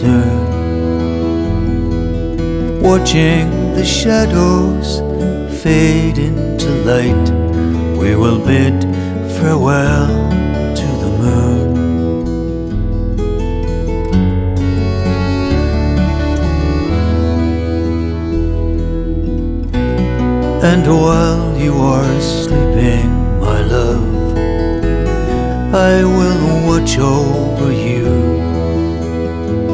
concern, watching the shadows fade into light. We will bid farewell to the moon. And while you are sleeping, my love, I will watch over you